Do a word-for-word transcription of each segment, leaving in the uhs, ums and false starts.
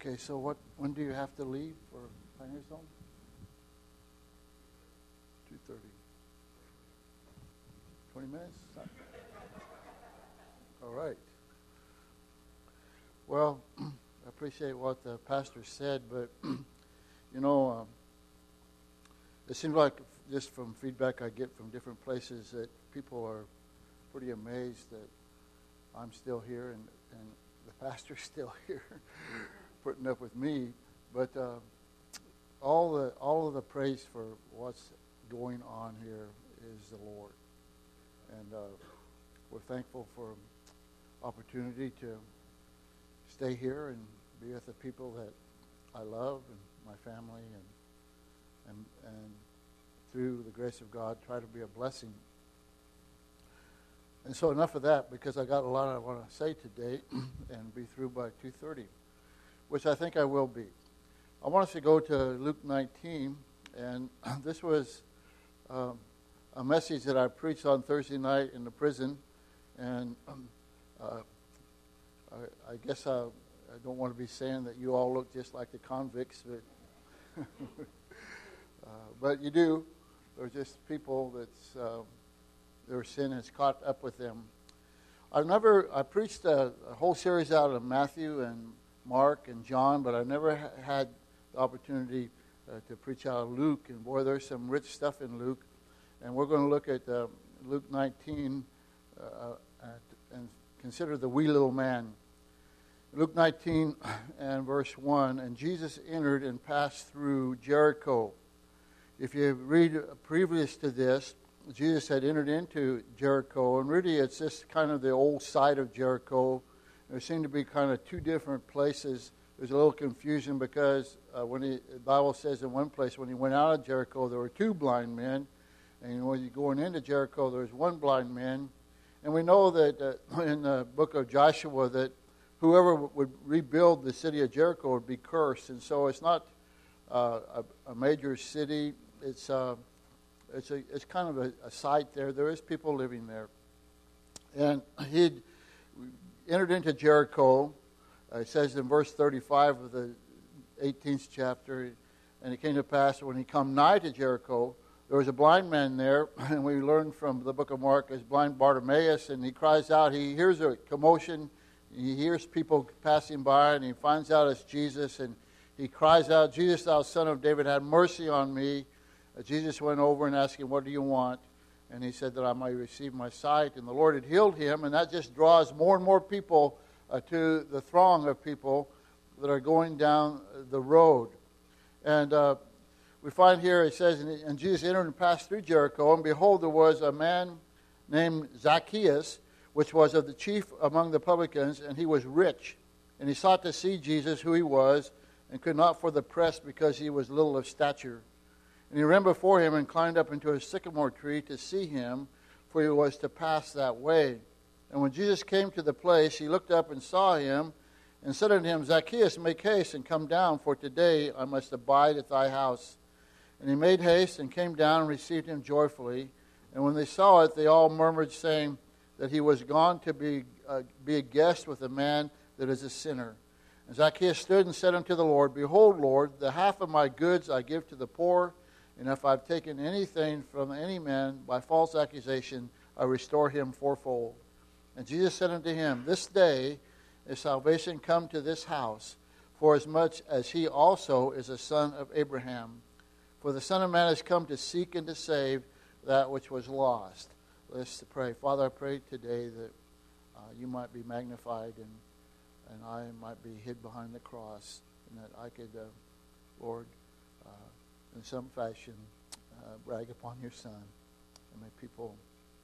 Okay, so what? When do you have to leave for Pioneer Zone? two thirty. twenty minutes? All right. Well, I appreciate what the pastor said, but, you know, um, it seems like just from feedback I get from different places that people are pretty amazed that I'm still here and, and the pastor's still here putting up with me. But uh, all the all of the praise for what's going on here is the Lord. And uh, we're thankful for opportunity to stay here and be with the people that I love and my family, and and and through the grace of God, try to be a blessing. And so enough of that, because I got a lot I want to say today and be through by two thirty, which I think I will be. I want us to go to Luke nineteen, and this was um, a message that I preached on Thursday night in the prison, and um, uh, I, I guess I, I don't want to be saying that you all look just like the convicts, but uh, but you do. They're just people that's uh, their sin has caught up with them. I've never I preached a, a whole series out of Matthew and Mark and John, but I never ha- had the opportunity uh, to preach out of Luke. And boy, there's some rich stuff in Luke. And we're going to look at uh, Luke nineteen uh, at, and consider the wee little man. Luke nineteen and verse one, and Jesus entered and passed through Jericho. If you read previous to this, Jesus had entered into Jericho, and really it's just kind of the old side of Jericho. There seemed to be kind of two different places. There's a little confusion because uh, when he, the Bible says in one place, when he went out of Jericho, there were two blind men. And when you're going into Jericho, there's one blind man. And we know that uh, in the book of Joshua that whoever would rebuild the city of Jericho would be cursed. And so it's not uh, a, a major city. It's uh, it's a it's kind of a, a site there. There is people living there. And he entered into Jericho. Uh, it says in verse thirty-five of the eighteenth chapter, and it came to pass when he come nigh to Jericho, there was a blind man there, and we learned from the book of Mark as blind Bartimaeus, and he cries out. He hears a commotion. He hears people passing by, and he finds out it's Jesus, and he cries out, Jesus, thou son of David, have mercy on me. Uh, Jesus went over and asked him, what do you want? And he said that I might receive my sight, and the Lord had healed him, and that just draws more and more people uh, to the throng of people that are going down the road. And uh, we find here, it says, and Jesus entered and passed through Jericho, and behold, there was a man named Zacchaeus, which was of the chief among the publicans, and he was rich. And he sought to see Jesus, who he was, and could not for the press, because he was little of stature. And he ran before him and climbed up into a sycamore tree to see him, for he was to pass that way. And when Jesus came to the place, he looked up and saw him, and said unto him, Zacchaeus, make haste and come down, for today I must abide at thy house. And he made haste and came down and received him joyfully. And when they saw it, they all murmured, saying that he was gone to be uh, be a guest with a man that is a sinner. And Zacchaeus stood and said unto the Lord, Behold, Lord, the half of my goods I give to the poor, and if I've taken anything from any man by false accusation, I restore him fourfold. And Jesus said unto him, This day is salvation come to this house, forasmuch as he also is a son of Abraham. For the Son of Man has come to seek and to save that which was lost. Let's pray. Father, I pray today that uh, you might be magnified and and I might be hid behind the cross, and that I could, uh, Lord, uh, in some fashion, uh, brag upon your Son, and may people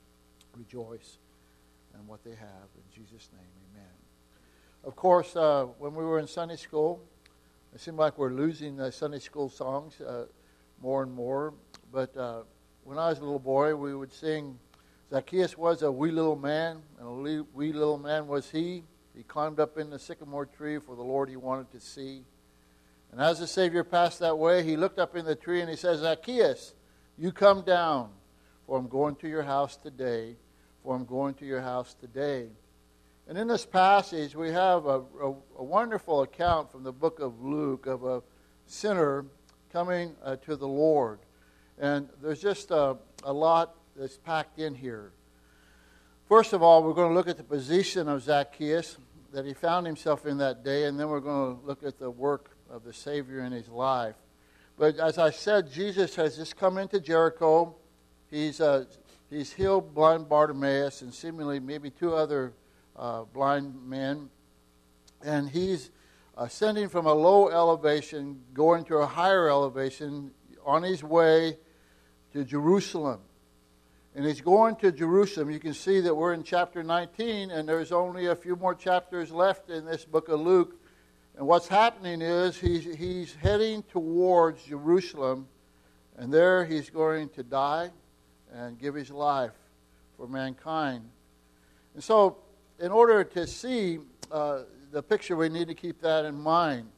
rejoice in what they have. In Jesus' name, amen. Of course, uh, when we were in Sunday school, it seemed like we're losing the Sunday school songs uh, more and more. But uh, when I was a little boy, we would sing, Zacchaeus was a wee little man, and a wee little man was he. He climbed up in the sycamore tree for the Lord he wanted to see. And as the Savior passed that way, he looked up in the tree and he says, Zacchaeus, you come down, for I'm going to your house today, for I'm going to your house today. And in this passage, we have a, a, a wonderful account from the book of Luke of a sinner coming uh, to the Lord. And there's just a, a lot that's packed in here. First of all, we're going to look at the position of Zacchaeus that he found himself in that day, and then we're going to look at the work of the Savior in his life. But as I said, Jesus has just come into Jericho. He's uh, he's healed blind Bartimaeus and seemingly maybe two other uh, blind men. And he's ascending from a low elevation, going to a higher elevation on his way to Jerusalem. And he's going to Jerusalem. You can see that we're in chapter nineteen, and there's only a few more chapters left in this book of Luke. And what's happening is he's, he's heading towards Jerusalem, and there he's going to die and give his life for mankind. And so, in order to see uh, the picture, we need to keep that in mind.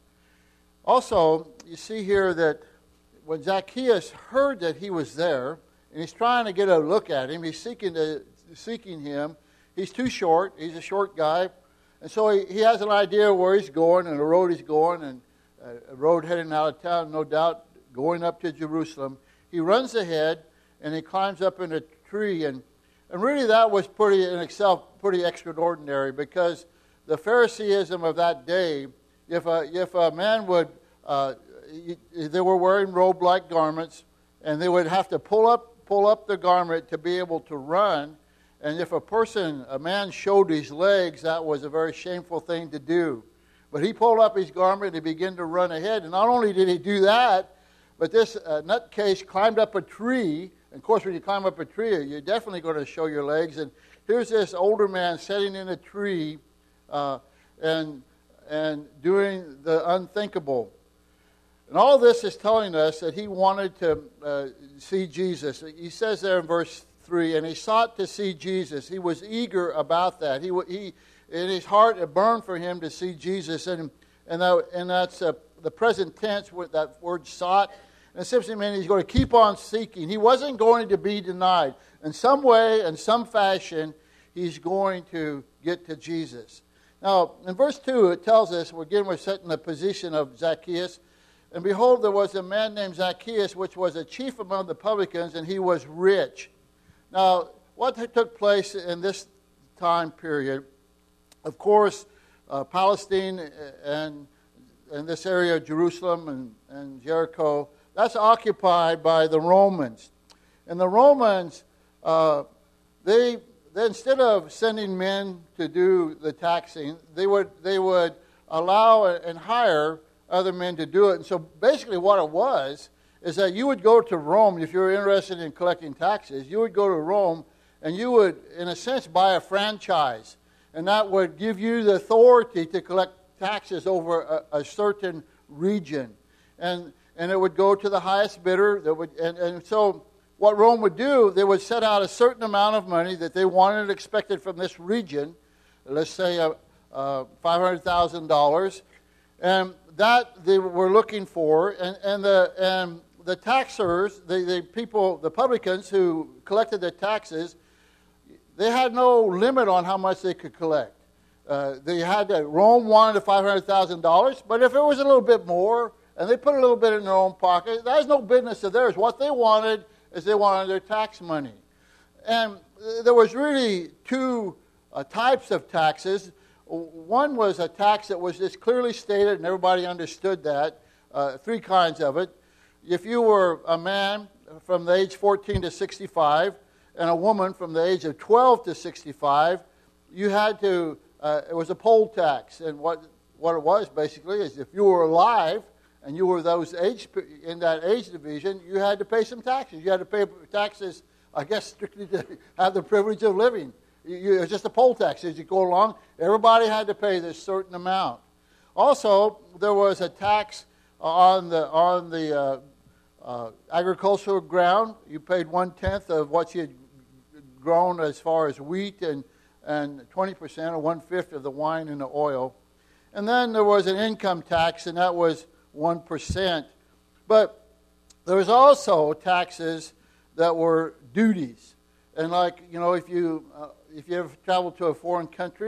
Also, you see here that when Zacchaeus heard that he was there, and he's trying to get a look at him, he's seeking to seeking him. He's too short. He's a short guy. And so he, he has an idea where he's going and the road he's going, and a road heading out of town, no doubt, going up to Jerusalem. He runs ahead, and he climbs up in a tree. And, and really that was pretty in itself pretty extraordinary, because the Phariseeism of that day, if a, if a man would, uh, they were wearing robe-like garments, and they would have to pull up pull up the garment to be able to run. And if a person, a man showed his legs, that was a very shameful thing to do. But he pulled up his garment and began to run ahead. And not only did he do that, but this uh, nutcase climbed up a tree. And of course, when you climb up a tree, you're definitely going to show your legs. And here's this older man sitting in a tree uh, and and doing the unthinkable. And all this is telling us that he wanted to uh, see Jesus. He says there in verse three, and he sought to see Jesus. He was eager about that. He, he in his heart, it burned for him to see Jesus. And and, that, and that's uh, the present tense with that word sought. And it simply means he's going to keep on seeking. He wasn't going to be denied. In some way, in some fashion, he's going to get to Jesus. Now, in verse two, it tells us, again, we're set in the position of Zacchaeus. And behold, there was a man named Zacchaeus, which was a chief among the publicans, and he was rich. Now, what took place in this time period, of course, uh, Palestine and, and this area of Jerusalem and, and Jericho, that's occupied by the Romans. And the Romans, uh, they, they instead of sending men to do the taxing, they would they would allow and hire other men to do it. And so basically what it was is that you would go to Rome, if you were interested in collecting taxes, you would go to Rome and you would, in a sense, buy a franchise. And that would give you the authority to collect taxes over a, a certain region. And and it would go to the highest bidder. That would and, and so what Rome would do, they would set out a certain amount of money that they wanted and expected from this region, let's say uh, uh, five hundred thousand dollars. And that they were looking for, and, and the and the taxers, the, the people, the publicans who collected the taxes, they had no limit on how much they could collect. Uh, they had to, Rome wanted the five hundred thousand dollars, but if it was a little bit more, and they put a little bit in their own pocket, that was no business of theirs. What they wanted is they wanted their tax money. And there was really two uh, types of taxes. One was a tax that was just clearly stated, and everybody understood that. Uh, three kinds of it. If you were a man from the age fourteen to sixty-five, and a woman from the age of twelve to sixty-five, you had to, uh, it was a poll tax. And what, what it was basically is if you were alive, and you were those age in that age division, you had to pay some taxes. You had to pay taxes, I guess, strictly to have the privilege of living. You, it was just a poll tax. As you go along, everybody had to pay this certain amount. Also, there was a tax on the on the uh, uh, agricultural ground. You paid one tenth of what you had grown as far as wheat, and and twenty percent or one fifth of the wine and the oil. And then there was an income tax, and that was one percent. But there was also taxes that were duties. And like, you know, if you uh, if you ever travel to a foreign country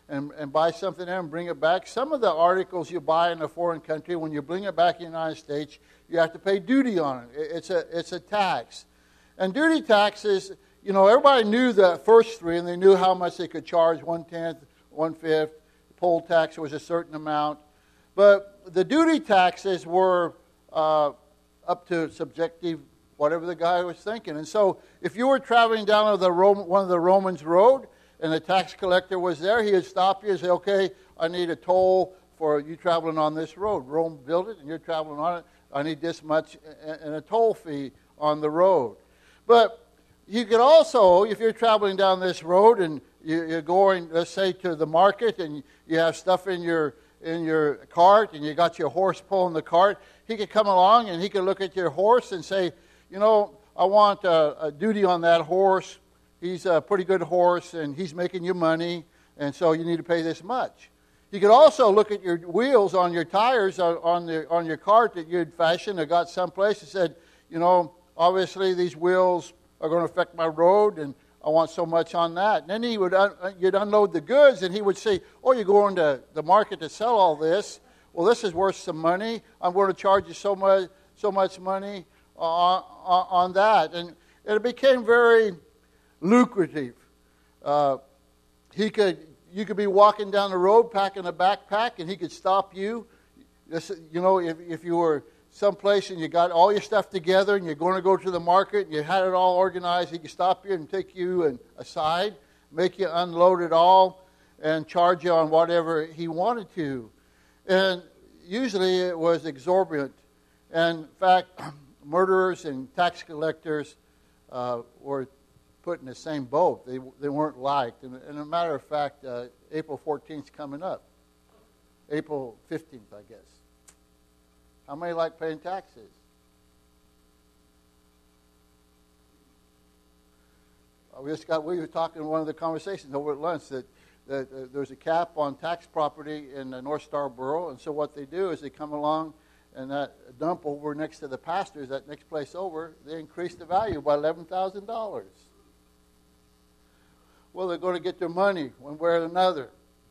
and, and buy something there and bring it back. Some of the articles you buy in a foreign country, when you bring it back to the United States, you have to pay duty on it. It's a, it's a tax. And duty taxes, you know, everybody knew the first three, and they knew how much they could charge, one-tenth, one-fifth. Poll tax was a certain amount. But the duty taxes were uh, up to subjective, whatever the guy was thinking. And so if you were traveling down the Rome, one of the Romans' road, and the tax collector was there, he would stop you and say, okay, I need a toll for you traveling on this road. Rome built it, and you're traveling on it. I need this much and a toll fee on the road. But you could also, if you're traveling down this road and you're going, let's say, to the market, and you have stuff in your in your cart, and you got your horse pulling the cart, he could come along and he could look at your horse and say, you know, I want a, a duty on that horse. He's a pretty good horse, and he's making you money, and so you need to pay this much. You could also look at your wheels on your tires on, on, the, on your cart that you'd fashioned or got someplace and said, you know, obviously these wheels are going to affect my road, and I want so much on that. And then he would un- you'd unload the goods, and he would say, oh, you're going to the market to sell all this. Well, this is worth some money. I'm going to charge you so much so much money on, on, on that. And it became very lucrative. Uh, he could you could be walking down the road packing a backpack, and he could stop you. This, you know, if, if you were someplace and you got all your stuff together and you're going to go to the market and you had it all organized, he could stop you and take you and aside, make you unload it all, and charge you on whatever he wanted to. And usually it was exorbitant. And in fact, murderers and tax collectors uh, were put in the same boat. They they weren't liked. And, and as a matter of fact, uh, April fourteenth is coming up. April fifteenth, I guess. How many like paying taxes? We just got. We were talking in one of the conversations over at lunch that, that uh, there's a cap on tax property in the North Star Borough, and so what they do is they come along and that dump over next to the pastors, that next place over, they increase the value by eleven thousand dollars. Well, they're going to get their money one way or another.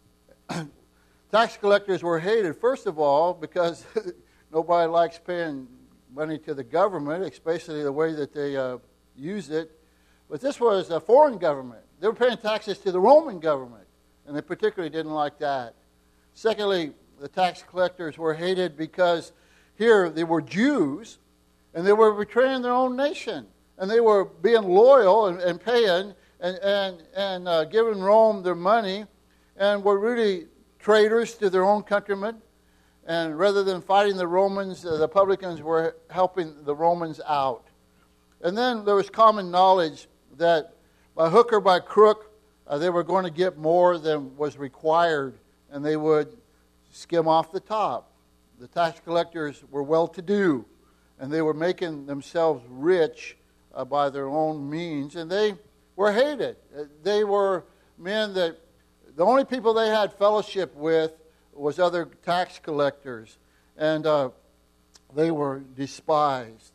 Tax collectors were hated, first of all, because nobody likes paying money to the government, especially the way that they uh, use it. But this was a foreign government. They were paying taxes to the Roman government, and they particularly didn't like that. Secondly, the tax collectors were hated because here they were Jews, and they were betraying their own nation. And they were being loyal and, and paying and, and, and uh, giving Rome their money, and were really traitors to their own countrymen. And rather than fighting the Romans, uh, the publicans were helping the Romans out. And then there was common knowledge that by hook or by crook, uh, they were going to get more than was required, and they would skim off the top. The tax collectors were well-to-do, and they were making themselves rich uh, by their own means, and they were hated. Uh, they were men that the only people they had fellowship with was other tax collectors, and uh, they were despised.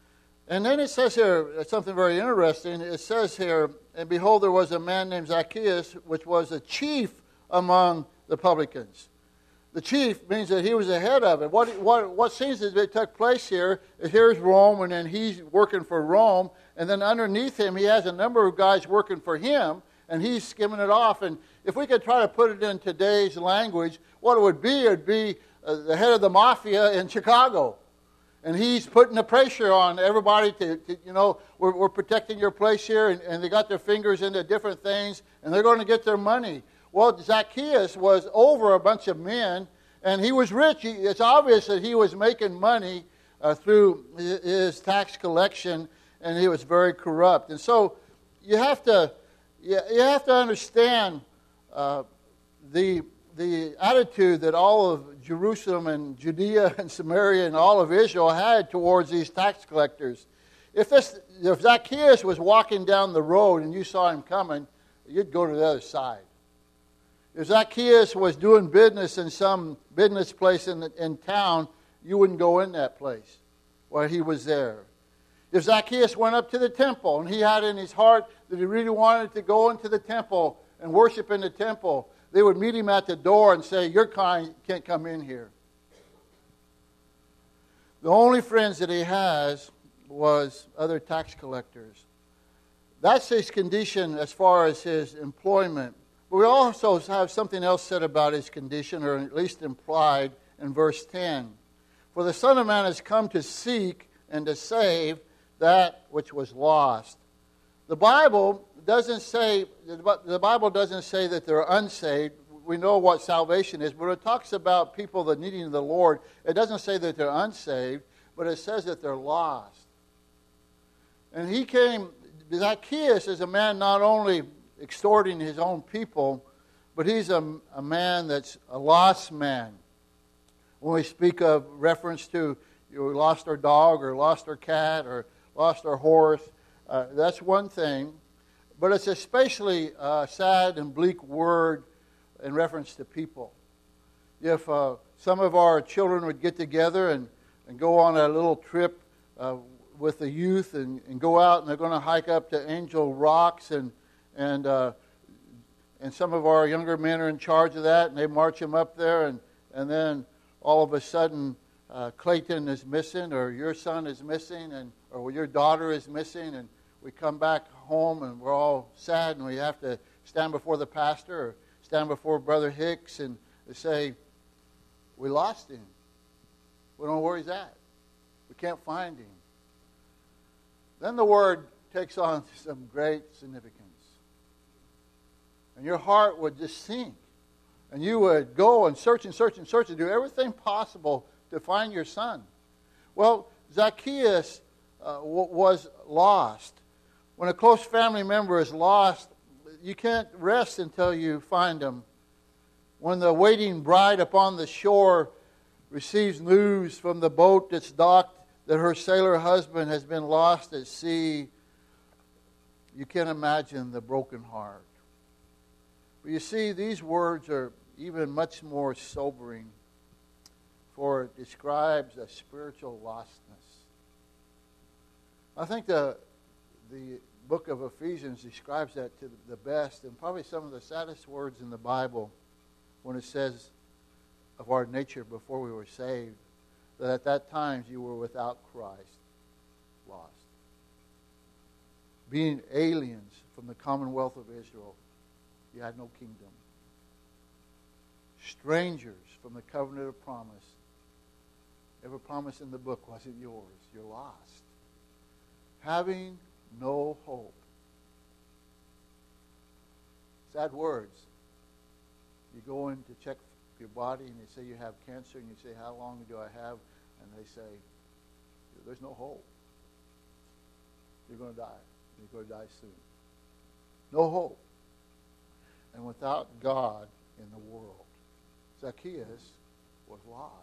And then it says here something very interesting. It says here, and behold, there was a man named Zacchaeus, which was a chief among the publicans. The chief means that he was the head of it. What what what seems to have took place here is here's Rome, and then he's working for Rome, and then underneath him he has a number of guys working for him, and he's skimming it off. And if we could try to put it in today's language, what it would be, it would be uh, the head of the mafia in Chicago. And he's putting the pressure on everybody to, to you know, we're, we're protecting your place here, and, and they got their fingers into different things, and they're going to get their money. Well, Zacchaeus was over a bunch of men, and he was rich. He, it's obvious that he was making money uh, through his, his tax collection, and he was very corrupt. And so you have to you, you have to understand uh, the the attitude that all of Jerusalem and Judea and Samaria and all of Israel had towards these tax collectors. If this if Zacchaeus was walking down the road and you saw him coming, you'd go to the other side. If Zacchaeus was doing business in some business place in, the, in town, you wouldn't go in that place while he was there. If Zacchaeus went up to the temple and he had in his heart that he really wanted to go into the temple and worship in the temple, they would meet him at the door and say, your kind can't come in here. The only friends that he has was other tax collectors. That's his condition as far as his employment. But we also have something else said about his condition, or at least implied in verse ten. For the Son of Man has come to seek and to save that which was lost. The Bible doesn't say, the Bible doesn't say that they're unsaved. We know what salvation is, but it talks about people that needing the Lord. It doesn't say that they're unsaved, but it says that they're lost. And he came, Zacchaeus is a man not only extorting his own people, but he's a, a man that's a lost man. When we speak of reference to, you know, we lost our dog or lost our cat or lost our horse, uh, that's one thing. But it's especially a sad and bleak word in reference to people. If uh, some of our children would get together and, and go on a little trip uh, with the youth and, and go out and they're going to hike up to Angel Rocks and and uh, and some of our younger men are in charge of that and they march them up there and, and then all of a sudden uh, Clayton is missing or your son is missing and or your daughter is missing and we come back home and we're all sad and we have to stand before the pastor or stand before Brother Hicks and say, we lost him. We don't know where he's at. We can't find him. Then the word takes on some great significance. And your heart would just sink. And you would go and search and search and search and do everything possible to find your son. Well, Zacchaeus uh, w- was lost. When a close family member is lost, you can't rest until you find him. When the waiting bride upon the shore receives news from the boat that's docked that her sailor husband has been lost at sea, you can imagine the broken heart. But you see, these words are even much more sobering, for it describes a spiritual lostness. I think the the book of Ephesians describes that to the best, and probably some of the saddest words in the Bible when it says of our nature before we were saved, that at that time you were without Christ, lost. Being aliens from the commonwealth of Israel, you had no kingdom. Strangers from the covenant of promise. Every promise in the book wasn't yours. You're lost. Having no hope. Sad words. You go in to check your body and you say you have cancer and you say, how long do I have? And they say, there's no hope. You're going to die. You're going to die soon. No hope. And without God in the world, Zacchaeus was lost.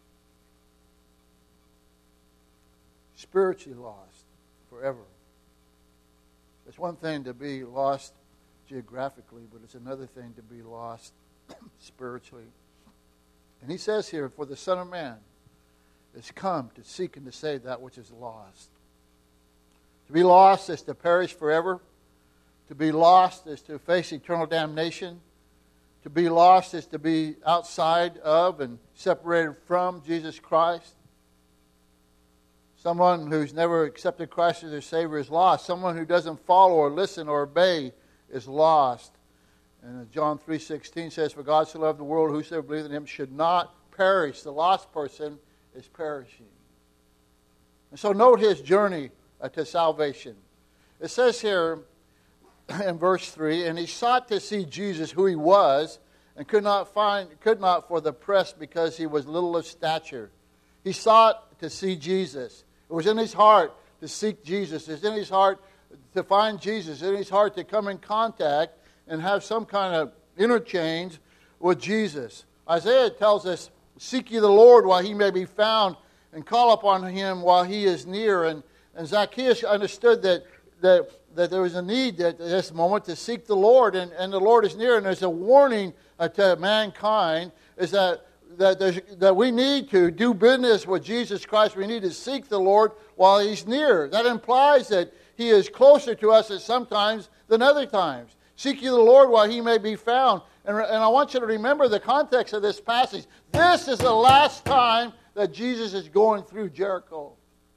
Spiritually lost forever. It's one thing to be lost geographically, but it's another thing to be lost spiritually. And he says here, for the Son of Man is come to seek and to save that which is lost. To be lost is to perish forever. To be lost is to face eternal damnation. To be lost is to be outside of and separated from Jesus Christ. Someone who's never accepted Christ as their Savior is lost. Someone who doesn't follow or listen or obey is lost. And John three sixteen says, for God so loved the world, whosoever believes in him should not perish. The lost person is perishing. And so note his journey uh, to salvation. It says here in verse three, and he sought to see Jesus, who he was, and could not find, could not for the press because he was little of stature. He sought to see Jesus. It was in his heart to seek Jesus. It's in his heart to find Jesus. It's in his heart to come in contact and have some kind of interchange with Jesus. Isaiah tells us, seek ye the Lord while he may be found, and call upon him while he is near. And, and Zacchaeus understood that, that, that there was a need at this moment to seek the Lord, and, and the Lord is near. And there's a warning uh, to mankind, is that That, that we need to do business with Jesus Christ. We need to seek the Lord while he's near. That implies that he is closer to us at some times than other times. Seek ye the Lord while he may be found. And, and I want you to remember the context of this passage. This is the last time that Jesus is going through Jericho.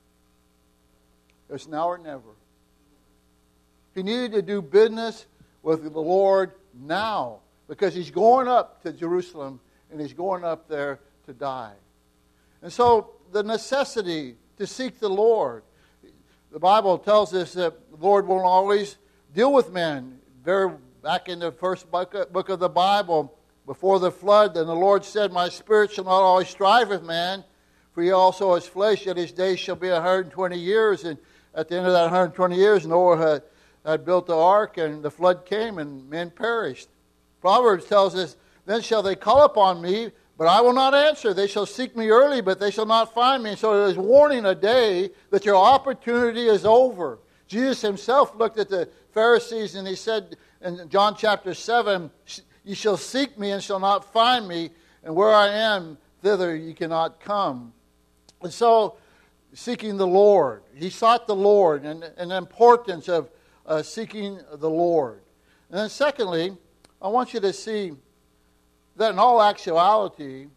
It's now or never. He needed to do business with the Lord now, because he's going up to Jerusalem and he's going up there to die. And so the necessity to seek the Lord. The Bible tells us that the Lord won't always deal with men. Very back in the first book of the Bible, before the flood, then the Lord said, "My spirit shall not always strive with man, for he also is flesh, yet his days shall be one hundred twenty years." And at the end of that one hundred twenty years, Noah had, had built the ark, and the flood came, and men perished. Proverbs tells us, "Then shall they call upon me, but I will not answer. They shall seek me early, but they shall not find me." So it is warning a day that your opportunity is over. Jesus himself looked at the Pharisees and he said in John chapter seven, "You shall seek me and shall not find me, and where I am, thither you cannot come." And so, seeking the Lord. He sought the Lord, and, and the importance of uh, seeking the Lord. And then secondly, I want you to see that in all actuality,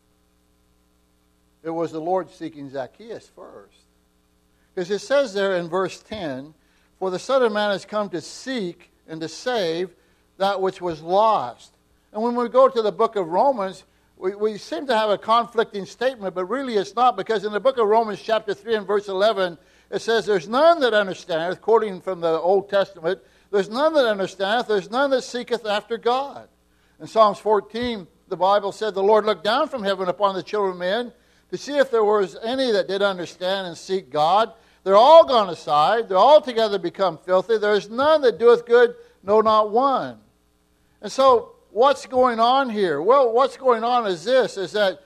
it was the Lord seeking Zacchaeus first. Because it says there in verse ten, "For the Son of Man has come to seek and to save that which was lost." And when we go to the book of Romans, we, we seem to have a conflicting statement, but really it's not, because in the book of Romans chapter three and verse eleven, it says, "There's none that understandeth," quoting from the Old Testament, "there's none that understandeth, there's none that seeketh after God." In Psalms fourteen, the Bible said, "The Lord looked down from heaven upon the children of men to see if there was any that did understand and seek God. They're all gone aside. They're all together become filthy. There is none that doeth good, no, not one." And so, what's going on here? Well, what's going on is this, is that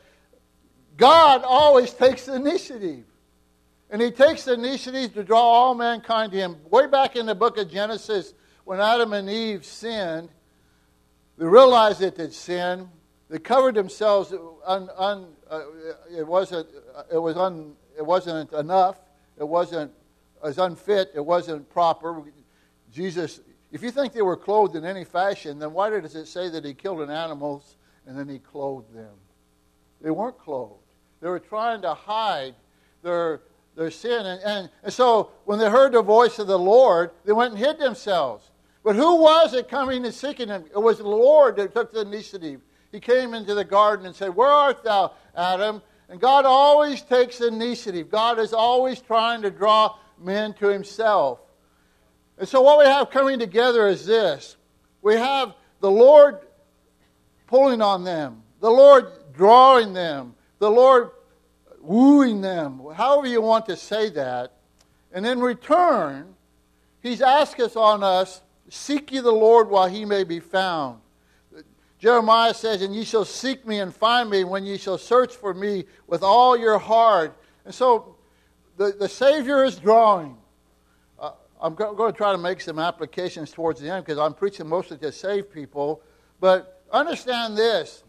God always takes the initiative. And he takes the initiative to draw all mankind to him. Way back in the book of Genesis, when Adam and Eve sinned, they realized that they'd sinned. They covered themselves. Un, un, uh, it wasn't. It was un, It wasn't enough. It wasn't. It was unfit. It wasn't proper. Jesus. If you think they were clothed in any fashion, then why does it say that he killed an animal and then he clothed them? They weren't clothed. They were trying to hide their their sin, and, and and so when they heard the voice of the Lord, they went and hid themselves. But who was it coming and seeking him? It was the Lord that took the initiative. He came into the garden and said, "Where art thou, Adam?" And God always takes the initiative. God is always trying to draw men to himself. And so what we have coming together is this. We have the Lord pulling on them, the Lord drawing them, the Lord wooing them, however you want to say that. And in return, he's asked us on us, "Seek ye the Lord while he may be found." Jeremiah says, "And ye shall seek me and find me when ye shall search for me with all your heart." And so the, the Savior is drawing. Uh, I'm go- going to try to make some applications towards the end because I'm preaching mostly to save people. But understand this,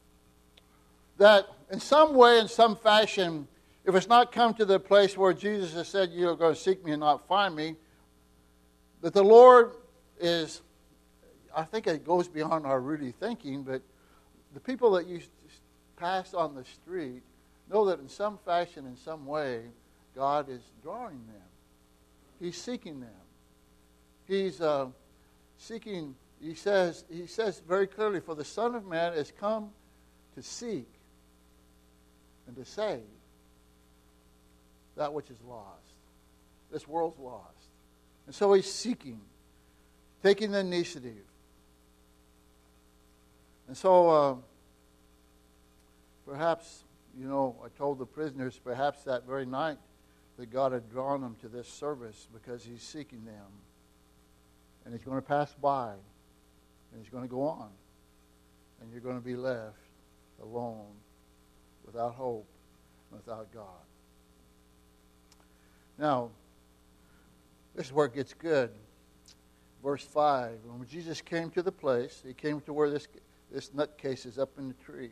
that in some way, in some fashion, if it's not come to the place where Jesus has said, "You're going to seek me and not find me," that the Lord is, I think it goes beyond our really thinking, but the people that you pass on the street know that in some fashion, in some way, God is drawing them. He's seeking them. He's uh, seeking, he says, he says very clearly, "For the Son of Man has come to seek and to save that which is lost." This world's lost. And so he's seeking, taking the initiative. And so, uh, perhaps, you know, I told the prisoners, perhaps that very night, that God had drawn them to this service because he's seeking them. And he's going to pass by, and he's going to go on. And you're going to be left alone, without hope, without God. Now, this is where it gets good. Verse five, when Jesus came to the place, he came to where this this nutcase is up in the tree.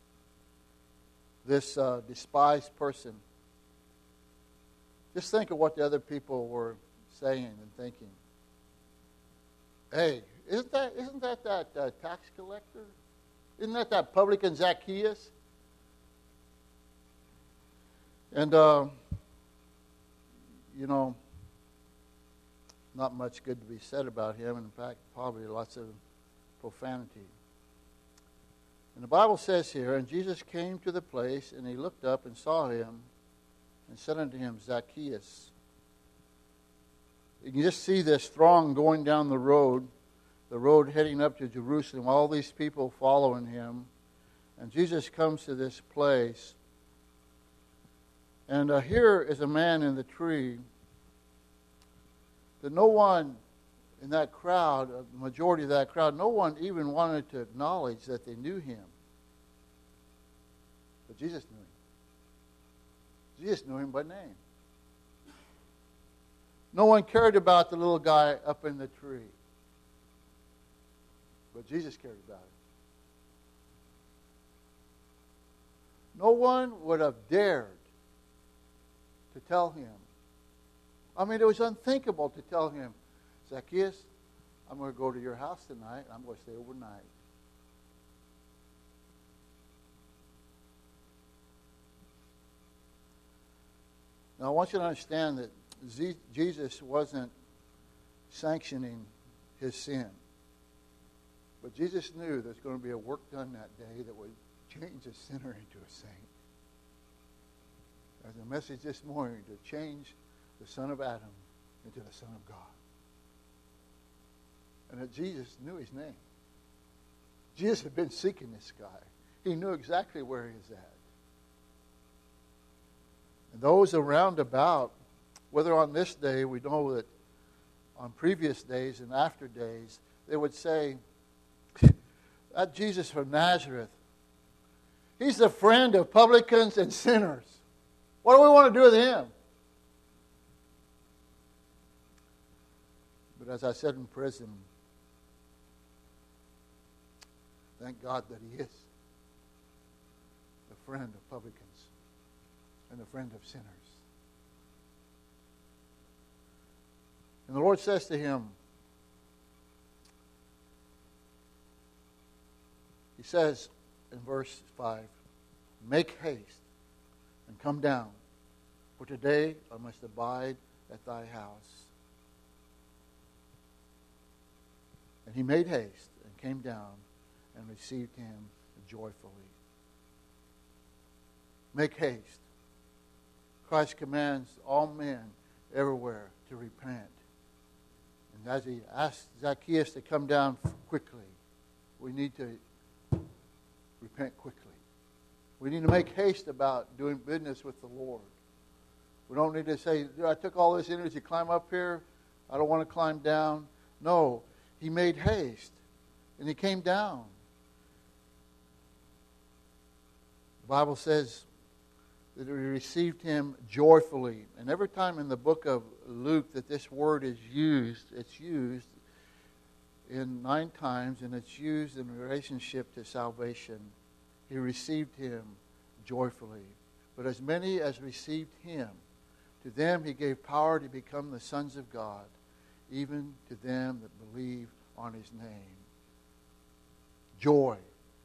This uh, despised person. Just think of what the other people were saying and thinking. Hey, Isn't that isn't that that uh, tax collector? Isn't that that publican Zacchaeus? And uh, you know, not much good to be said about him. In fact, probably lots of profanity. And the Bible says here, and Jesus came to the place, and he looked up and saw him, and said unto him, Zacchaeus. You can just see this throng going down the road, the road heading up to Jerusalem, all these people following him. And Jesus comes to this place. And uh, here is a man in the tree that no one in that crowd, the majority of that crowd, no one even wanted to acknowledge that they knew him. But Jesus knew him. Jesus knew him by name. No one cared about the little guy up in the tree. But Jesus cared about it. No one would have dared to tell him. I mean, it was unthinkable to tell him, Zacchaeus, I'm going to go to your house tonight. I'm going to stay overnight. Now, I want you to understand that Z- Jesus wasn't sanctioning his sin. But Jesus knew there's going to be a work done that day that would change a sinner into a saint. There's a message this morning to change the son of Adam into the Son of God. And that Jesus knew his name. Jesus had been seeking this guy. He knew exactly where he was at. And those around about, whether on this day, we know that on previous days and after days, they would say, that Jesus from Nazareth, he's the friend of publicans and sinners. What do we want to do with him? But as I said in prison, thank God that he is the friend of publicans and the friend of sinners. And the Lord says to him, he says in verse five, make haste and come down, for today I must abide at thy house. And he made haste and came down and received him joyfully. Make haste. Christ commands all men everywhere to repent. And as he asked Zacchaeus to come down quickly, we need to repent quickly. We need to make haste about doing business with the Lord. We don't need to say, I took all this energy to climb up here. I don't want to climb down. No, he made haste and he came down. The Bible says that he received him joyfully. And every time in the book of Luke that this word is used, it's used in nine times, and it's used in relationship to salvation. He received him joyfully. But as many as received him, to them he gave power to become the sons of God, even to them that believe on his name. Joy.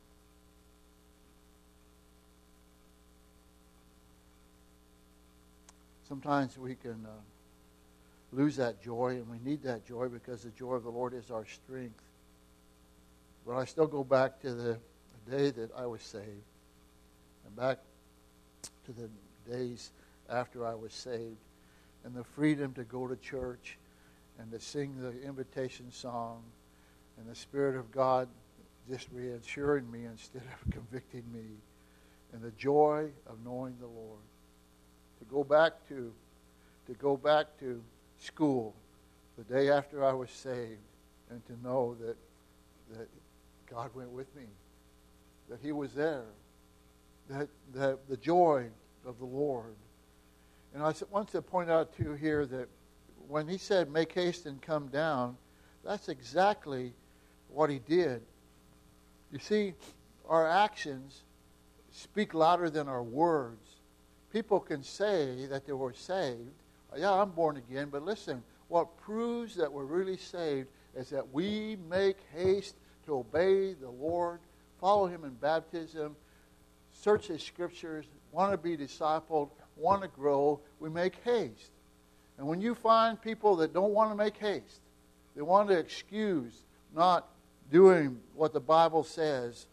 Sometimes we can uh, lose that joy, and we need that joy because the joy of the Lord is our strength. But I still go back to the, the day that I was saved, and back to the days after I was saved, and the freedom to go to church and to sing the invitation song, and the Spirit of God just reassuring me instead of convicting me, and the joy of knowing the Lord. To go back to, to go back to school the day after I was saved, and to know that that God went with me, that He was there, that that the joy of the Lord. And I want to point out to you here that when He said, "Make haste and come down," that's exactly what He did. You see, our actions speak louder than our words. People can say that they were saved. Yeah, I'm born again, but listen, what proves that we're really saved is that we make haste to obey the Lord, follow Him in baptism, search His Scriptures, want to be discipled, want to grow. We make haste. And when you find people that don't want to make haste, they want to excuse not doing what the Bible says,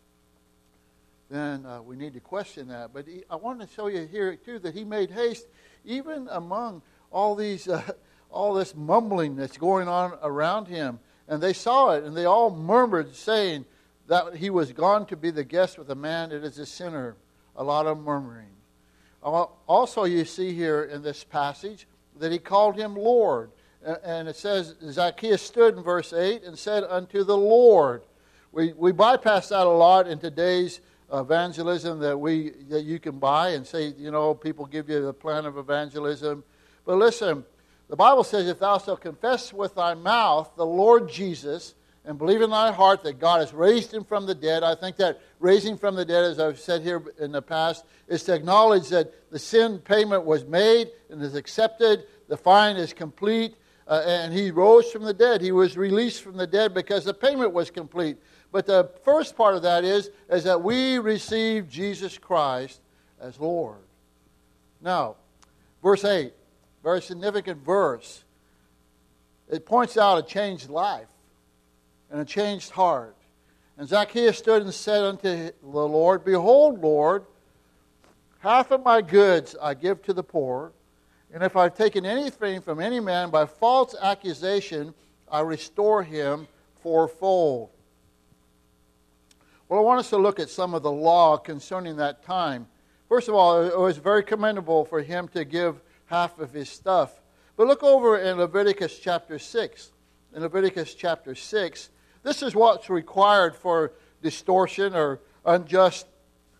then uh, we need to question that. But he, I want to show you here, too, that He made haste even among all these, uh, all this mumbling that's going on around Him. And they saw it, and they all murmured, saying that He was gone to be the guest with a man that is a sinner. A lot of murmuring. Also, you see here in this passage that He called Him Lord. And it says, Zacchaeus stood in verse eight and said unto the Lord. We we bypass that a lot in today's evangelism that we that you can buy and say, you know, people give you the plan of evangelism. But listen, the Bible says, if thou shalt confess with thy mouth the Lord Jesus and believe in thy heart that God has raised Him from the dead. I think that raising from the dead, as I've said here in the past, is to acknowledge that the sin payment was made and is accepted. The fine is complete. Uh, and He rose from the dead. He was released from the dead because the payment was complete. But the first part of that is, is that we receive Jesus Christ as Lord. Now, verse eight, very significant verse. It points out a changed life and a changed heart. And Zacchaeus stood and said unto the Lord, Behold, Lord, half of my goods I give to the poor, and if I've taken anything from any man by false accusation, I restore him fourfold. Well, I want us to look at some of the law concerning that time. First of all, it was very commendable for him to give half of his stuff. But look over in Leviticus chapter six. In Leviticus chapter six, this is what's required for distortion or unjust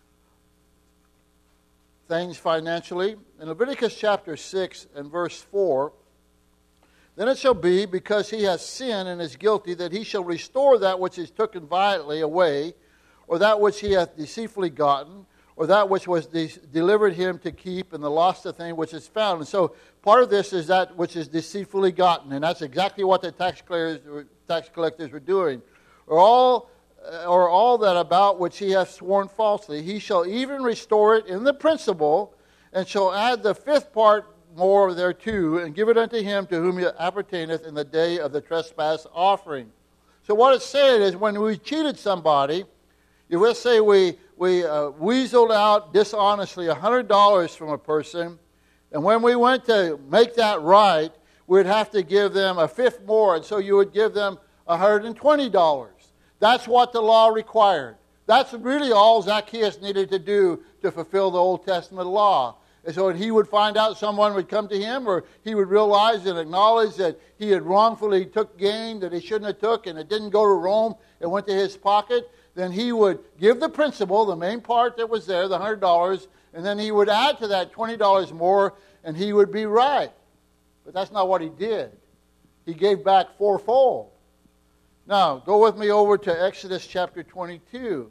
things financially. In Leviticus chapter six and verse four, then it shall be, because he has sinned and is guilty, that he shall restore that which is taken violently away, or that which he hath deceitfully gotten, or that which was de- delivered him to keep, and the lost the thing which is found. And so part of this is that which is deceitfully gotten, and that's exactly what the tax collectors, tax collectors were doing. Or all, or all that about which he hath sworn falsely, he shall even restore it in the principal, and shall add the fifth part more thereto, and give it unto him to whom it appertaineth in the day of the trespass offering. So what it's saying is, when we cheated somebody, if let's say we we uh, weaseled out dishonestly one hundred dollars from a person, and when we went to make that right, we'd have to give them a fifth more, and so you would give them one hundred twenty dollars. That's what the law required. That's really all Zacchaeus needed to do to fulfill the Old Testament law. And so he would find out someone would come to him, or he would realize and acknowledge that he had wrongfully took gain that he shouldn't have took, and it didn't go to Rome, it went to his pocket. Then he would give the principal, the main part that was there, the one hundred dollars, and then he would add to that twenty dollars more, and he would be right. But that's not what he did. He gave back fourfold. Now, go with me over to Exodus chapter twenty-two.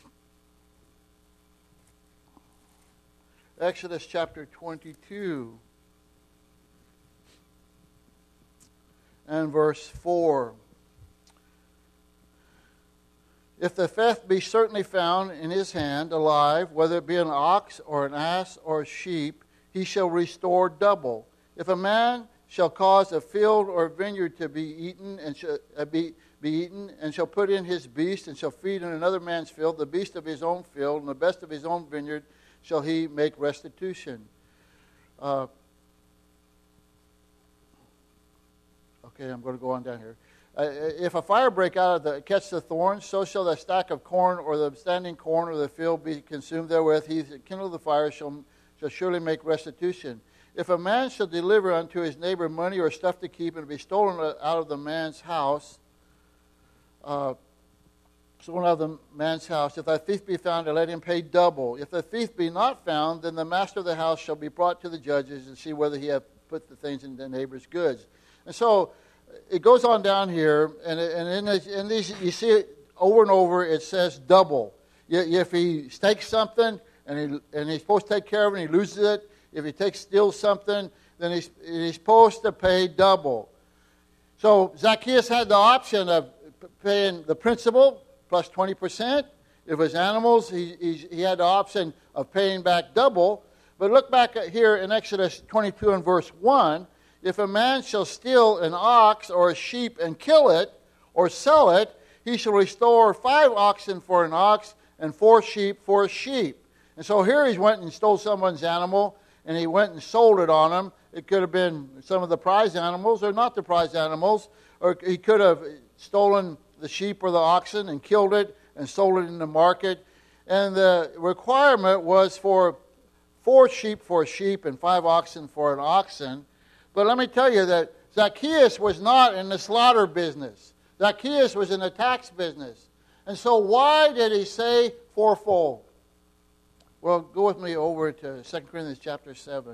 Exodus chapter twenty-two and verse four. If the theft be certainly found in his hand alive, whether it be an ox or an ass or a sheep, he shall restore double. If a man shall cause a field or a vineyard to be eaten and shall uh, be be eaten, and shall put in his beast, and shall feed in another man's field, the beast of his own field, and the best of his own vineyard, shall he make restitution. Uh, okay, I'm going to go on down here. Uh, if a fire break out of the catch the thorns, so shall the stack of corn or the standing corn or the field be consumed therewith. He that kindled the fire shall, shall surely make restitution. If a man shall deliver unto his neighbor money or stuff to keep, and be stolen out of the man's house, Uh, stolen out of the man's house, if thy thief be found, let him pay double. If the thief be not found, then the master of the house shall be brought to the judges and see whether he hath put the things in the neighbor's goods. And so it goes on down here, and, and in, this, in these you see it over and over. It says double. If he takes something and he and he's supposed to take care of it, and he loses it. If he takes steals something, then he's he's supposed to pay double. So Zacchaeus had the option of paying the principal plus twenty percent. If it was animals, he, he, he had the option of paying back double. But look back at here in Exodus twenty-two and verse one. If a man shall steal an ox or a sheep and kill it or sell it, he shall restore five oxen for an ox and four sheep for a sheep. And so here he went and stole someone's animal, and he went and sold it on him. It could have been some of the prize animals or not the prize animals, or he could have stolen the sheep or the oxen and killed it and sold it in the market. And the requirement was for four sheep for a sheep and five oxen for an oxen. But let me tell you that Zacchaeus was not in the slaughter business. Zacchaeus was in the tax business. And so why did he say fourfold? Well, go with me over to Second Corinthians chapter seven.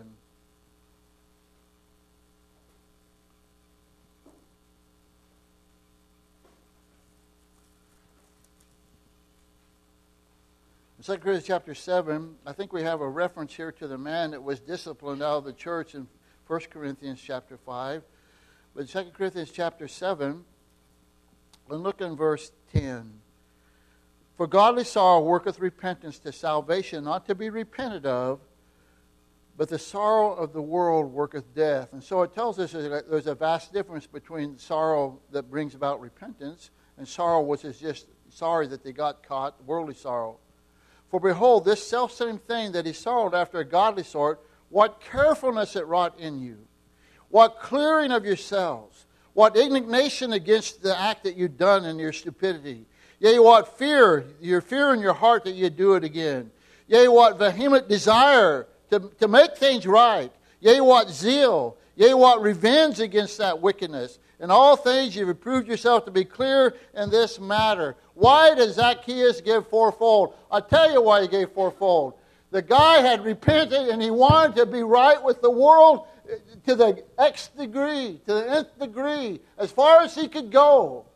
In Second Corinthians chapter seven, I think we have a reference here to the man that was disciplined out of the church in First Corinthians chapter five. But in Second Corinthians chapter seven, and look in verse ten. For godly sorrow worketh repentance to salvation, not to be repented of, but the sorrow of the world worketh death. And so it tells us that there's a vast difference between sorrow that brings about repentance and sorrow which is just sorry that they got caught, worldly sorrow. For behold, this selfsame thing that he sorrowed after a godly sort, what carefulness it wrought in you, what clearing of yourselves, what indignation against the act that you've done in your stupidity. Yea, what fear, your fear in your heart that you do it again. Yea, what vehement desire to, to make things right. Yea, what zeal. Yea, what revenge against that wickedness. In all things you have proved yourself to be clear in this matter. Why does Zacchaeus give fourfold? I'll tell you why he gave fourfold. The guy had repented and he wanted to be right with the world to the X degree, to the nth degree, as far as he could go.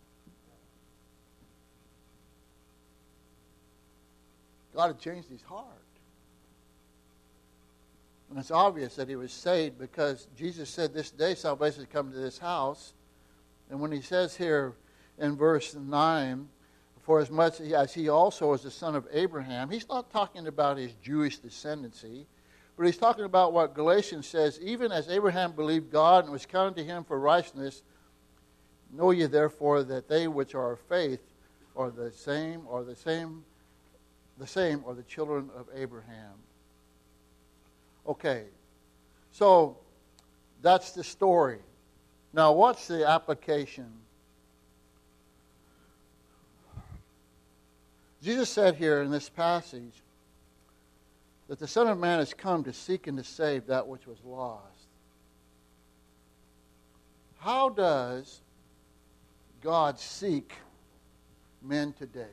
God had changed his heart. And it's obvious that he was saved because Jesus said, this day salvation has come to this house. And when he says here in verse nine, for as much as he also is the son of Abraham, he's not talking about his Jewish descendancy, but he's talking about what Galatians says, even as Abraham believed God and was counted to him for righteousness, know ye therefore that they which are of faith are the same, or the same, the same are the children of Abraham. Okay, so that's the story. Now, what's the application? Jesus said here in this passage that the Son of Man has come to seek and to save that which was lost. How does God seek men today?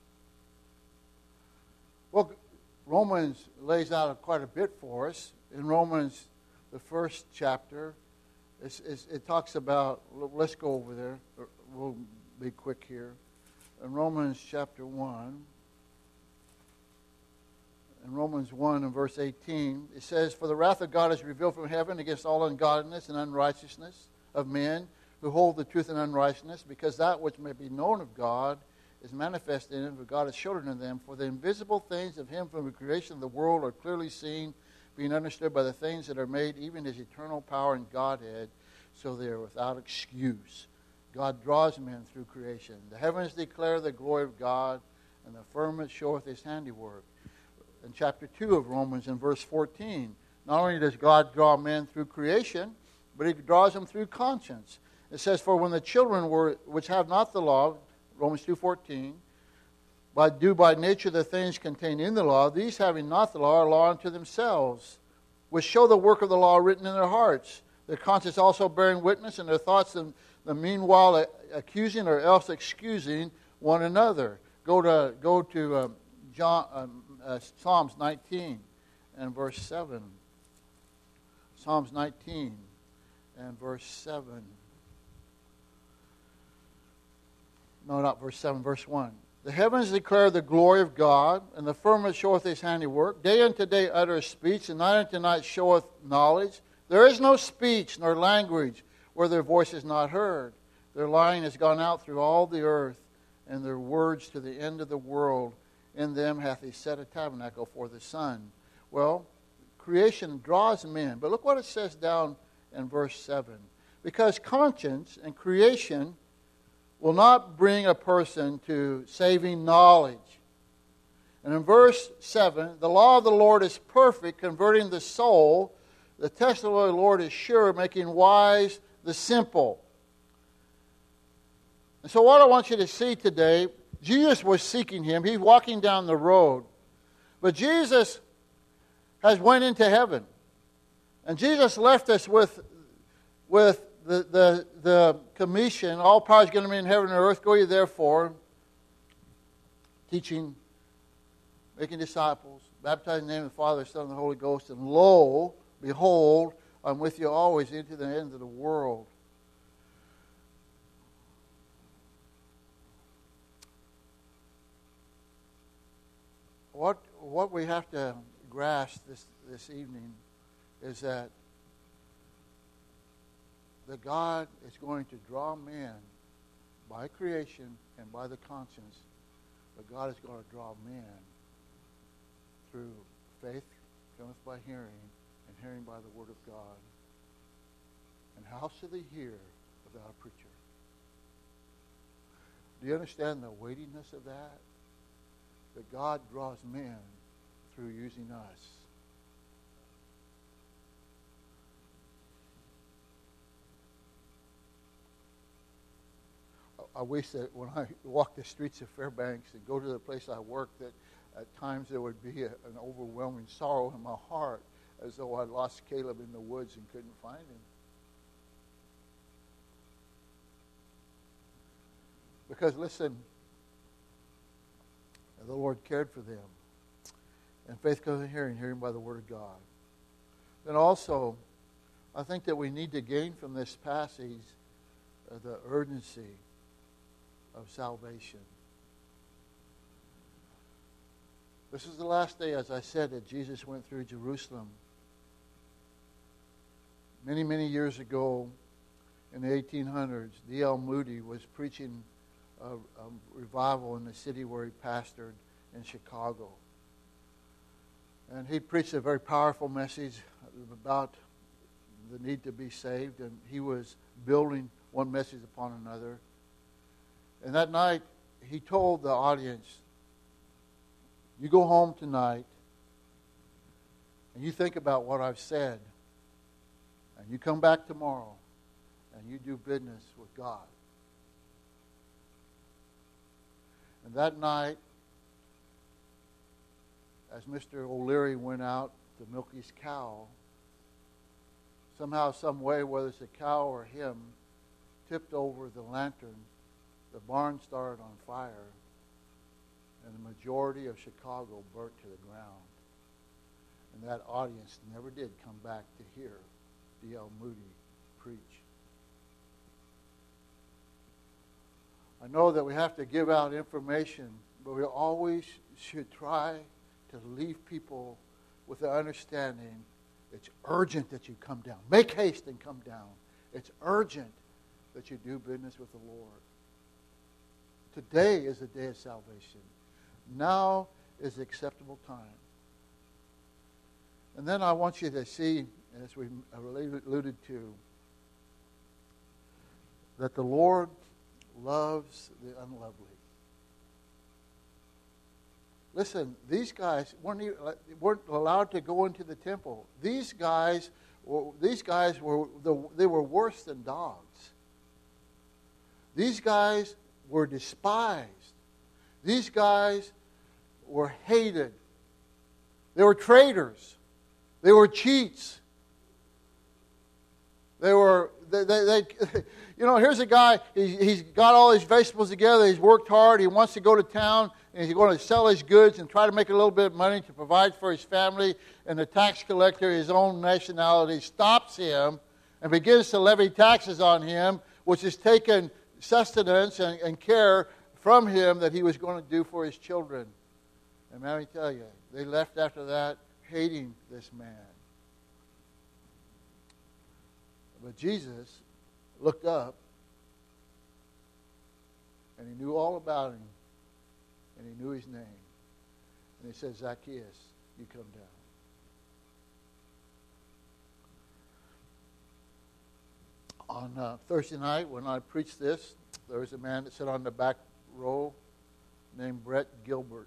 Well, Romans lays out quite a bit for us. In Romans, the first chapter, it's, it's, it talks about, let's go over there. We'll be quick here. In Romans chapter one, in Romans one and verse eighteen, it says, for the wrath of God is revealed from heaven against all ungodliness and unrighteousness of men who hold the truth in unrighteousness, because that which may be known of God is manifest in him, for God has showed it in them. For the invisible things of him from the creation of the world are clearly seen, being understood by the things that are made, even his eternal power and Godhead, so they are without excuse. God draws men through creation. The heavens declare the glory of God, and the firmament showeth his handiwork. In chapter two of Romans, in verse fourteen, not only does God draw men through creation, but he draws them through conscience. It says, for when the children were which have not the law, Romans two fourteen, but do by nature the things contained in the law, these having not the law are law unto themselves, which show the work of the law written in their hearts, their conscience also bearing witness, and their thoughts the, the meanwhile accusing or else excusing one another. Go to go to um, John, um, uh, Psalms nineteen and verse seven. Psalms nineteen and verse seven. No, not verse seven, verse one. The heavens declare the glory of God, and the firmament showeth his handiwork. Day unto day uttereth speech, and night unto night showeth knowledge. There is no speech nor language where their voice is not heard. Their line has gone out through all the earth, and their words to the end of the world. In them hath he set a tabernacle for the sun. Well, creation draws men. But look what it says down in verse seven. Because conscience and creation will not bring a person to saving knowledge. And in verse seven, the law of the Lord is perfect, converting the soul. The testimony of the Lord is sure, making wise the simple. And so what I want you to see today, Jesus was seeking him. He's walking down the road. But Jesus has went into heaven. And Jesus left us with, with the, the, the commission, all power is going to be in heaven and earth. Go ye therefore, teaching, making disciples, baptizing in the name of the Father, the Son, and the Holy Ghost. And lo, behold, I'm with you always into the end of the world. What what we have to grasp this, this evening is that that God is going to draw men by creation and by the conscience, but God is going to draw men through faith cometh by hearing, and hearing by the word of God. And how shall they hear without a preacher? Do you understand the weightiness of that? That God draws men through using us. I wish that when I walk the streets of Fairbanks and go to the place I work, that at times there would be a, an overwhelming sorrow in my heart, as though I lost Caleb in the woods and couldn't find him. Because listen, the Lord cared for them. And faith comes in hearing, hearing by the word of God. And also, I think that we need to gain from this passage uh, the urgency of salvation. This is the last day, as I said, that Jesus went through Jerusalem. Many, many years ago, in the eighteen hundreds, D L Moody was preaching a, a revival in the city where he pastored in Chicago. And he preached a very powerful message about the need to be saved, and he was building one message upon another. And that night, he told the audience, you go home tonight, and you think about what I've said, and you come back tomorrow, and you do business with God. And that night, as Mister O'Leary went out to milk his cow, somehow, some way, whether it's a cow or him, tipped over the lantern, the barn started on fire, and the majority of Chicago burnt to the ground. And that audience never did come back to hear D L Moody preach. I know that we have to give out information, but we always should try to leave people with the understanding it's urgent that you come down. Make haste and come down. It's urgent that you do business with the Lord. Today is the day of salvation. Now is the acceptable time. And then I want you to see, as we alluded to, that the Lord loves the unlovely. Listen, these guys weren't, even, weren't allowed to go into the temple. These guys, were, these guys were the, they were worse than dogs. These guys were despised. These guys were hated. They were traitors. They were cheats. They were, they, they, they you know, here's a guy, he, he's got all his vegetables together, he's worked hard, he wants to go to town, and he's going to sell his goods and try to make a little bit of money to provide for his family, and the tax collector, his own nationality, stops him and begins to levy taxes on him, which is taken sustenance and, and care from him that he was going to do for his children. And let me tell you, they left after that hating this man. But Jesus looked up, and he knew all about him, and he knew his name. And he said, Zacchaeus, you come down. On uh, Thursday night, when I preached this, there was a man that sat on the back row named Brett Gilbert.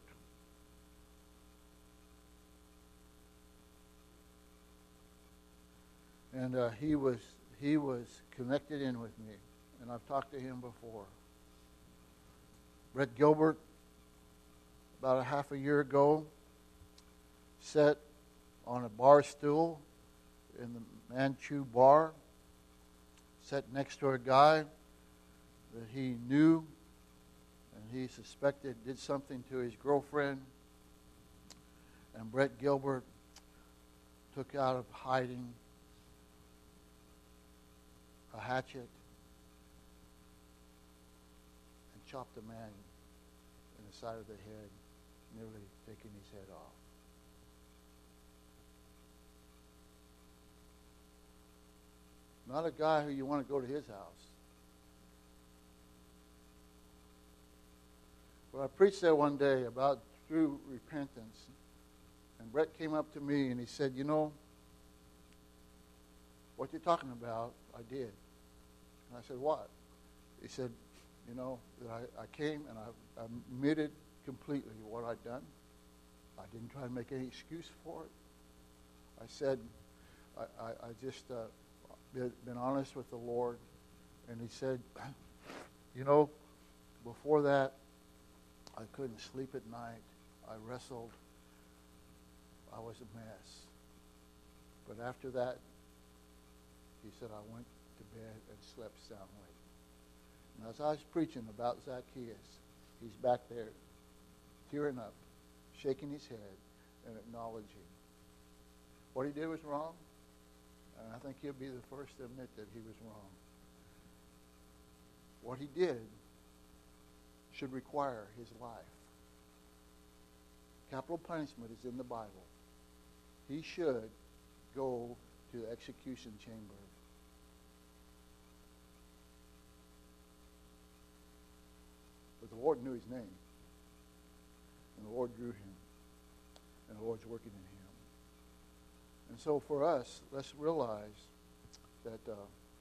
And uh, he was he was connected in with me, and I've talked to him before. Brett Gilbert, about a half a year ago, sat on a bar stool in the Manchu bar, sat next to a guy that he knew and he suspected did something to his girlfriend. And Brett Gilbert took out of hiding a hatchet and chopped a man in the side of the head, nearly taking his head off. Not a guy who you want to go to his house. But I preached there one day about true repentance. And Brett came up to me and he said, you know, what you're talking about, I did. And I said, what? He said, you know, that I, I came and I, I admitted completely what I'd done. I didn't try to make any excuse for it. I said, I, I, I just uh, been, been honest with the Lord. And he said, you know, before that, I couldn't sleep at night. I wrestled. I was a mess. But after that, he said, I went to bed and slept soundly. And as I was preaching about Zacchaeus, he's back there, tearing up, shaking his head, and acknowledging what he did was wrong. And I think he'll be the first to admit that he was wrong. What he did should require his life. Capital punishment is in the Bible. He should go to the execution chamber. But the Lord knew his name. And the Lord drew him. And the Lord's working in him. And so for us, let's realize that uh,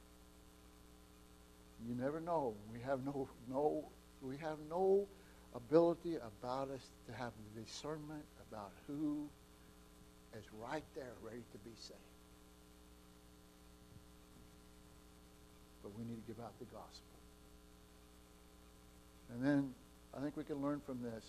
you never know. We have no no we have no ability about us to have discernment about who is right there ready to be saved. But we need to give out the gospel. And then I think we can learn from this.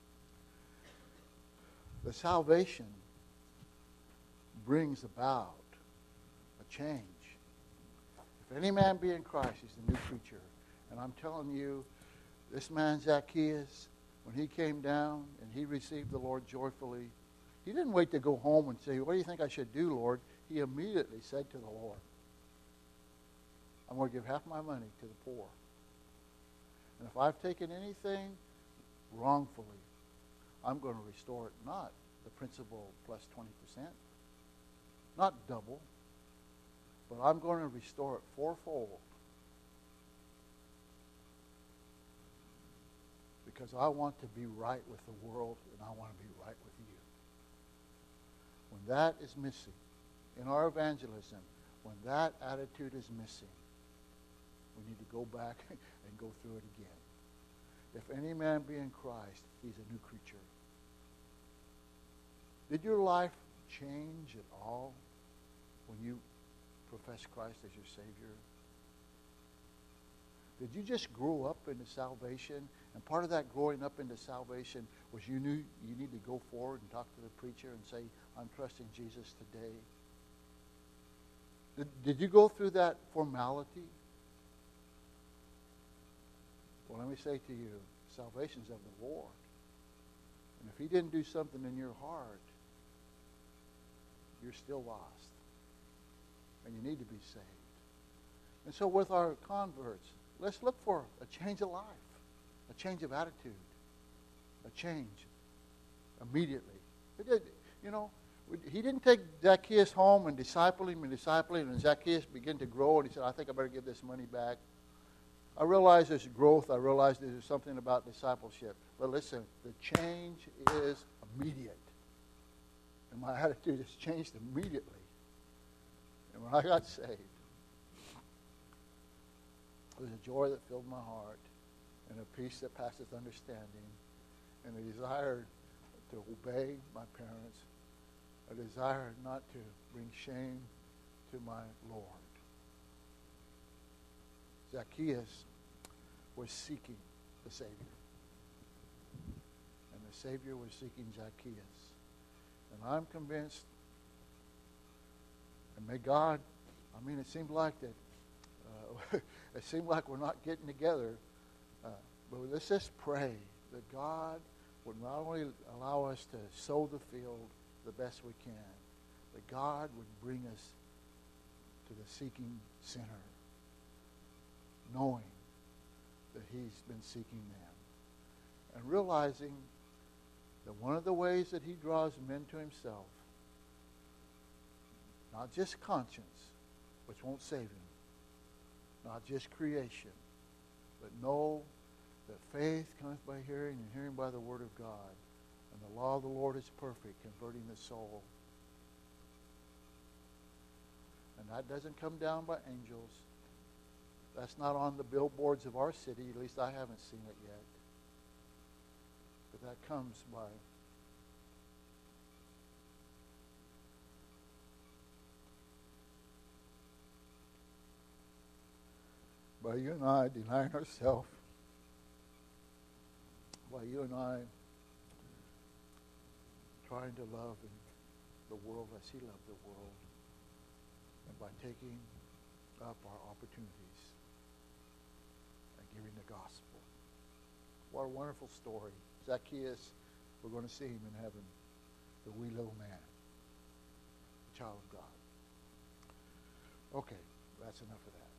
The salvation brings about a change. If any man be in Christ, he's a new creature. And I'm telling you, this man Zacchaeus, when he came down and he received the Lord joyfully, he didn't wait to go home and say, what do you think I should do, Lord? He immediately said to the Lord, I'm going to give half my money to the poor. And if I've taken anything wrongfully, I'm going to restore it, not the principal plus twenty percent, not double, but I'm going to restore it fourfold. Because I want to be right with the world and I want to be right with you. When that is missing in our evangelism, when that attitude is missing, we need to go back and go through it again. If any man be in Christ, he's a new creature. Did your life change at all when you profess Christ as your Savior? Did you just grow up into salvation? And part of that growing up into salvation was you knew you need to go forward and talk to the preacher and say, I'm trusting Jesus today. Did, did you go through that formality? Well, let me say to you, salvation's of the Lord. And if he didn't do something in your heart, you're still lost. And you need to be saved. And so with our converts, let's look for a change of life, a change of attitude, a change immediately. It did, you know, He didn't take Zacchaeus home and disciple him and disciple him, and Zacchaeus began to grow, and he said, I think I better give this money back. I realize there's growth. I realize there's something about discipleship. But listen, the change is immediate. And my attitude has changed immediately. And when I got saved, there was a joy that filled my heart, and a peace that passeth understanding, and a desire to obey my parents, a desire not to bring shame to my Lord. Zacchaeus was seeking the Savior. And the Savior was seeking Zacchaeus. And I'm convinced, and may God, I mean, it seems like that, uh, it seems like we're not getting together, uh, but let's just pray that God would not only allow us to sow the field the best we can, that God would bring us to the seeking sinner, knowing that he's been seeking them, and realizing that one of the ways that he draws men to himself, not just conscience, which won't save him, not just creation, but know that faith comes by hearing, and hearing by the word of God. And the law of the Lord is perfect, converting the soul. And that doesn't come down by angels. That's not on the billboards of our city. At least I haven't seen it yet. But that comes by by you and I denying ourselves, by you and I trying to love in the world as he loved the world, and by taking up our opportunities and giving the gospel. What a wonderful story. Zacchaeus, we're going to see him in heaven, the wee little man, the child of God. Okay, that's enough of that.